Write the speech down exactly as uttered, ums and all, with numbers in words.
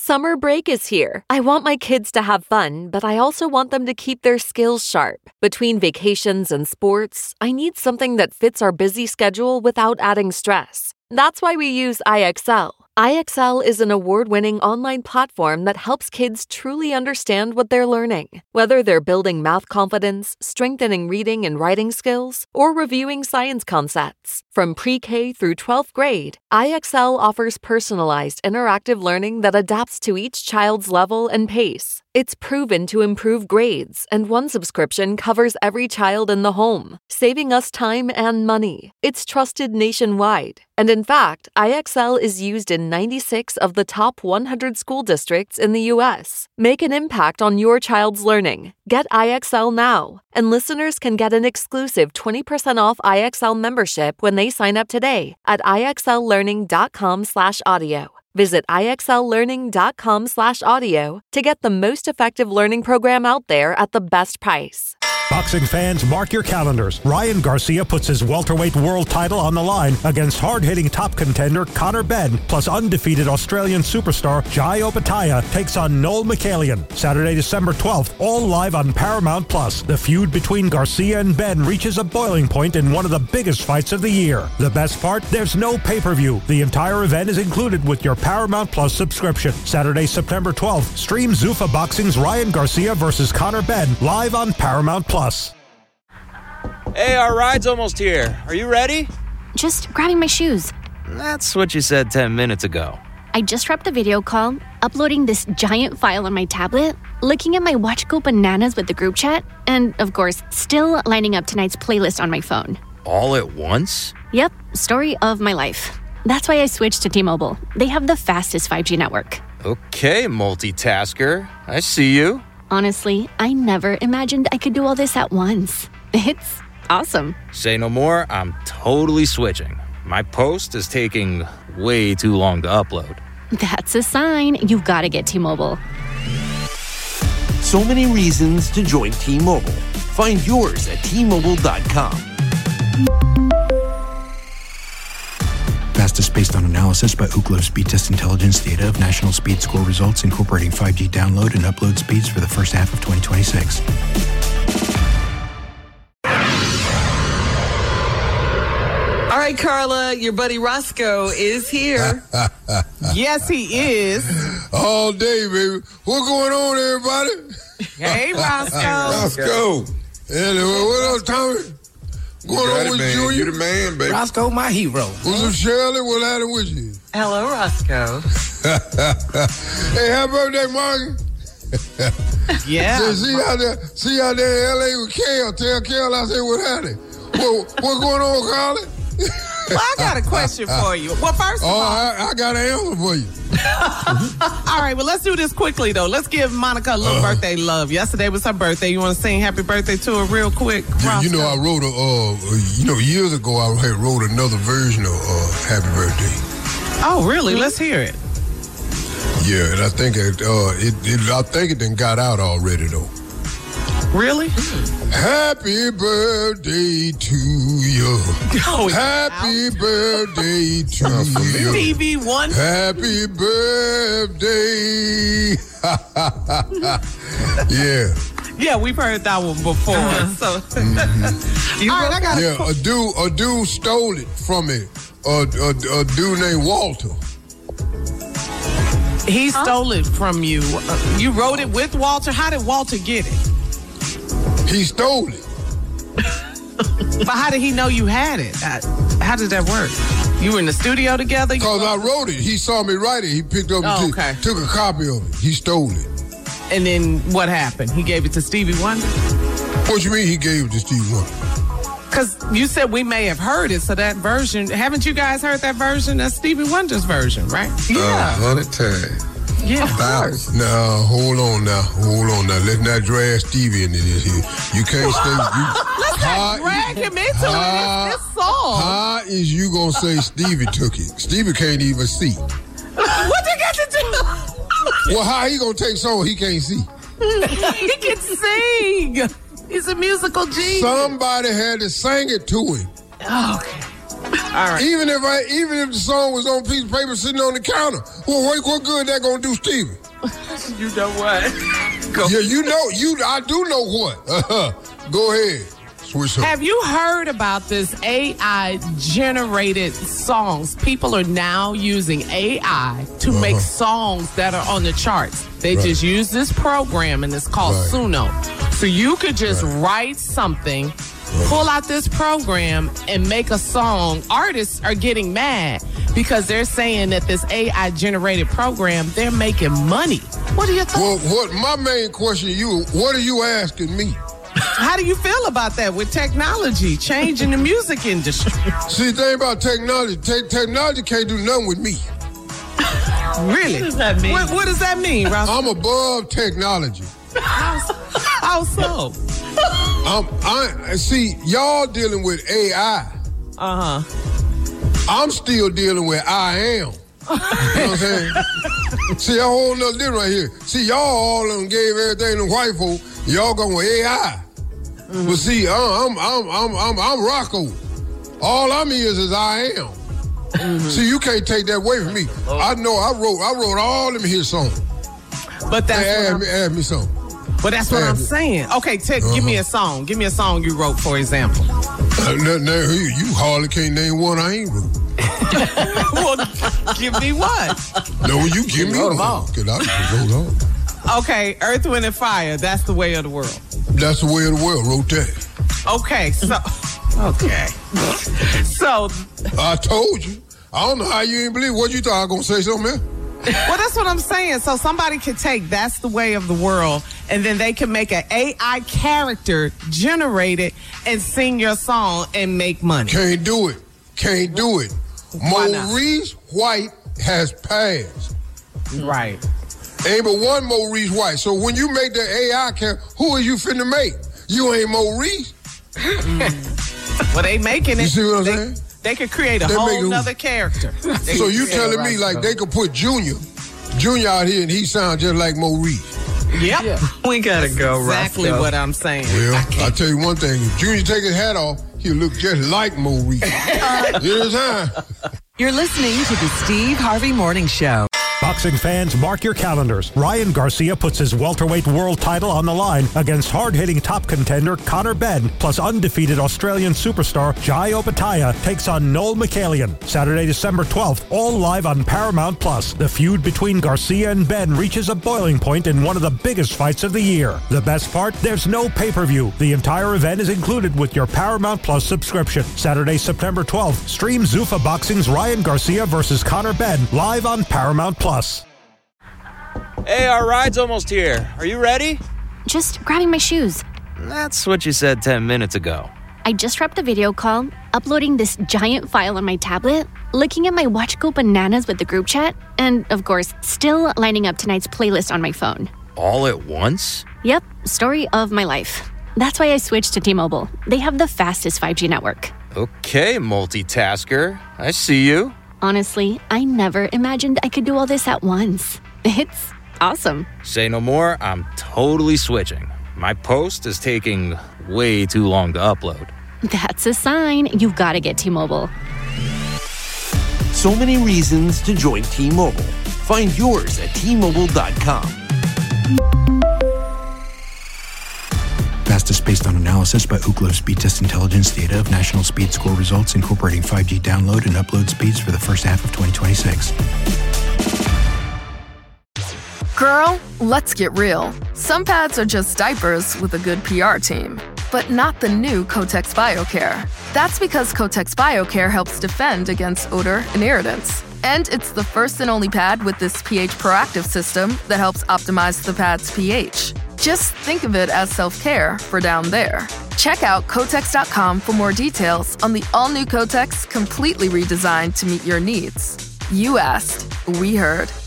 Summer break is here. I want my kids to have fun, but I also want them to keep their skills sharp. Between vacations and sports, I need something that fits our busy schedule without adding stress. That's why we use I X L. I X L is an award-winning online platform that helps kids truly understand what they're learning. Whether they're building math confidence, strengthening reading and writing skills, or reviewing science concepts. From pre-K through twelfth grade, I X L offers personalized interactive learning that adapts to each child's level and pace. It's proven to improve grades, and one subscription covers every child in the home, saving us time and money. It's trusted nationwide. And in fact, I X L is used in ninety-six of the top one hundred school districts in the U S. Make an impact on your child's learning. Get I X L now. And listeners can get an exclusive twenty percent off I X L membership when they sign up today at ixllearning.com slash audio. Visit ixllearning.com slash audio to get the most effective learning program out there at the best price. Boxing fans, mark your calendars. Ryan Garcia puts his welterweight world title on the line against hard-hitting top contender Conor Benn, plus undefeated Australian superstar Jai Opetaia takes on Noel Michaelian. Saturday, December twelfth, all live on Paramount Plus. The feud between Garcia and Benn reaches a boiling point in one of the biggest fights of the year. The best part? There's no pay-per-view. The entire event is included with your Paramount Plus subscription. Saturday, September twelfth, stream Zuffa Boxing's Ryan Garcia versus Conor Benn live on Paramount Plus. Hey, our ride's almost here. Are you ready? Just grabbing my shoes. That's what you said ten minutes ago. I just wrapped a video call, uploading this giant file on my tablet, looking at my watch go bananas with the group chat, and, of course, still lining up tonight's playlist on my phone. All at once? Yep, story of my life. That's why I switched to T-Mobile. They have the fastest five G network. Okay, multitasker. I see you. Honestly, I never imagined I could do all this at once. It's awesome. Say no more, I'm totally switching. My post is taking way too long to upload. That's a sign you've got to get T-Mobile. So many reasons to join T-Mobile. Find yours at T Mobile dot com. Fastest based on analysis by Ookla Speed Test Intelligence data of national speed score results incorporating five G download and upload speeds for the first half of twenty twenty-six. All right, Carla, your buddy Roscoe is here. Yes, he is. All day, baby. What's going on, everybody? Hey, Roscoe. Roscoe. Hello, what up, Tommy? What's going on with man. you? You the man, baby. Roscoe, my hero. What's up, Shirley? What happened with you? Hello, Roscoe. Hey, happy birthday, Margie. Yeah. So, see out there, see out there in L A with Kel. Tell Kel I said what happened. What, what's going on, Carly? Well, I got a question for you. Well, first of oh, all, I, I got an answer for you. All right, well, let's do this quickly, though. Let's give Monica a little uh, birthday love. Yesterday was her birthday. You want to sing happy birthday to her real quick? Yeah, you know, I wrote a, uh, you know, years ago, I had wrote another version of uh, Happy Birthday. Oh, really? Let's hear it. Yeah, and I think it, uh, it, it I think it done got out already, though. Really? Happy birthday to you. Oh, Happy out. birthday to you. Stevie Wonder. Happy birthday. Yeah. Yeah, we've heard that one before. Uh-huh. So, mm-hmm. All right, I got yeah, a dude, a dude stole it from me. A, a, a dude named Walter. He huh? stole it from you. Uh, you wrote it with Walter. How did Walter get it? He stole it. But how did he know you had it? How did that work? You were in the studio together? Because I wrote it. He saw me write it. He picked up oh, and okay. t- took a copy of it. He stole it. And then what happened? He gave it to Stevie Wonder? What you mean he gave it to Stevie Wonder? Because you said we may have heard it, so that version, haven't you guys heard that version? That's Stevie Wonder's version, right? Yeah. A hundred times. Yeah, of course. Now, hold on now. Hold on now. Let's not drag Stevie into this here. You can't stay... You, Let's not drag him into how, it. It's this song. How is you going to say Stevie took it? Stevie can't even see. What they got to do? Well, how he going to take song he can't see? He can sing. He's a musical genius. Somebody had to sing it to him. Oh, okay. All right. Even if I, even if the song was on a piece of paper sitting on the counter, well, what, what good that gonna do, Stevie? You know what? Go. Yeah, you know, you. I do know what. Uh-huh. Go ahead. Switch up. Have you heard about this A I-generated songs? People are now using A I to uh-huh. make songs that are on the charts. They right. just use this program, and it's called right. Suno. So you could just right. write something, right. pull out this program, and make a song. Artists are getting mad because they're saying that this A I-generated program, they're making money. What are your thoughts? Well, what my main question to you, what are you asking me? How do you feel about that with technology changing the music industry? See, the thing about technology, te- technology can't do nothing with me. Really? What does that mean? What, what does that mean, Ross? I'm above technology. How, how so? I'm, I see y'all dealing with A I. Uh huh. I'm still dealing with I am. You know what I'm saying? See, a whole nother different right here. See, y'all all done gave everything to white folk. Y'all going with A I. Mm-hmm. But see, I'm I'm I'm I'm I'm Rocco. All I'm is is I am. Mm-hmm. See, you can't take that away from me. Oh. I know I wrote I wrote all them his songs. But that's hey, what add I'm, me add me some. But that's what add I'm me. saying. Okay, Tick, uh-huh. give me a song. Give me a song you wrote, for example. Uh, now, now, you, you hardly can't name one I ain't wrote. Well, give me one. No, you give me one. Cause I wrote on. Okay, Earth, Wind, and Fire. That's the way of the world. That's the way of the world. Wrote that. Okay, so okay, so I told you. I don't know how you ain't believe. What you thought I was gonna say something else? Well, that's what I'm saying. So somebody can take That's the Way of the World, and then they can make an A I character, generate it, and sing your song and make money. Can't do it. Can't do it. Maurice White has passed. Right. Ain't but one Maurice White. So when you make the A I character, who are you finna make? You ain't Maurice. Mm. Well, they making it. You see what I'm they, saying? They could create a they whole nother character. They so you telling right me like so. They could put Junior, Junior out here and he sounds just like Maurice? Yep. Yeah. We gotta That's go, exactly Roscoe. what I'm saying. Well, I'll tell you one thing. If Junior take his hat off, he'll look just like Maurice. Here's time. You're listening to the Steve Harvey Morning Show. Boxing fans, mark your calendars. Ryan Garcia puts his welterweight world title on the line against hard-hitting top contender Conor Benn, plus undefeated Australian superstar Jai Opetaia takes on Noel Mikhailian. Saturday, December twelfth, all live on Paramount Plus. The feud between Garcia and Benn reaches a boiling point in one of the biggest fights of the year. The best part? There's no pay-per-view. The entire event is included with your Paramount Plus subscription. Saturday, September twelfth, stream Zuffa Boxing's Ryan Garcia versus Conor Benn live on Paramount Plus. Hey, our ride's almost here. Are you ready? Just grabbing my shoes. That's what you said ten minutes ago. I just wrapped a video call, uploading this giant file on my tablet, looking at my watch go bananas with the group chat, and, of course, still lining up tonight's playlist on my phone. All at once? Yep, story of my life. That's why I switched to T-Mobile. They have the fastest five G network. Okay, multitasker. I see you. Honestly, I never imagined I could do all this at once. It's awesome. Say no more, I'm totally switching. My post is taking way too long to upload. That's a sign you've got to get T-Mobile. So many reasons to join T-Mobile. Find yours at T Mobile dot com. Fastest based on analysis by Ookla Speed Test Intelligence data of national speed score results incorporating five G download and upload speeds for the first half of twenty twenty-six. Girl, let's get real. Some pads are just diapers with a good P R team, but not the new Kotex BioCare. That's because Kotex BioCare helps defend against odor and irritants. And it's the first and only pad with this pH proactive system that helps optimize the pad's pH. Just think of it as self-care for down there. Check out Kotex dot com for more details on the all-new Kotex, completely redesigned to meet your needs. You asked, we heard.